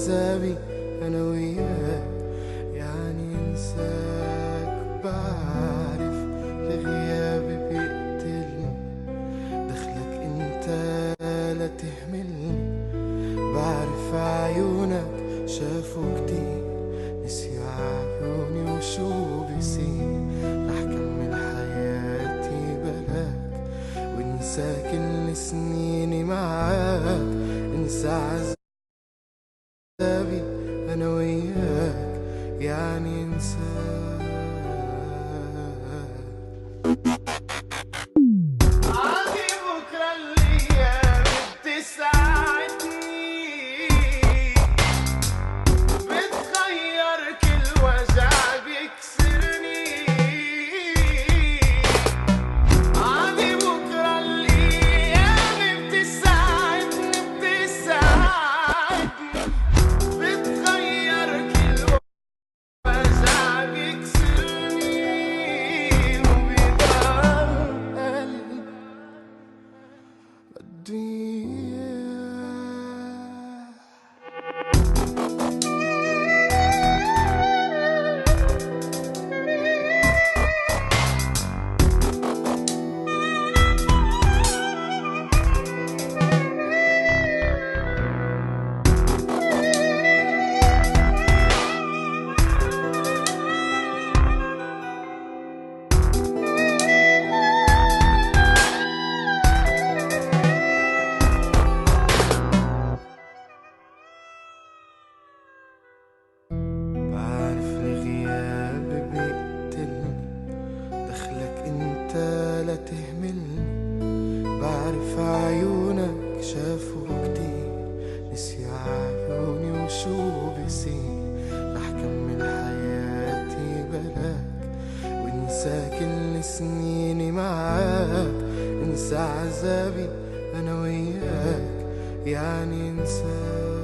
عذابي انا وياك، يعني انساك. بعرف لغيابي بيقتلني، دخلك انت لا تهملني. بعرف عيونك شافوا كتير، نسيوا عيوني وشو بيصير. رح كمل حياتي بلاك وانسى كل سنيني معاك. انسى عذابي انا وياك، يعني انساك. عادي بكرة الأيام بتساعدني، بتغير كل وجع بيكسرني. عادي بكرة الأيام بتساعدني، بتغير كل وجع بيكسرني. وبيضل قلبي بده إياه. بعرف الغياب بيقتلني، دخلك انت لا تهملني. بعرف عيونك شافوا كتير، نسيوا عيوني وشو بيصير. رح كمل حياتي بلاك وانسى كل سنيني معاك. انسى عذابي انا وياك، يعني انساك.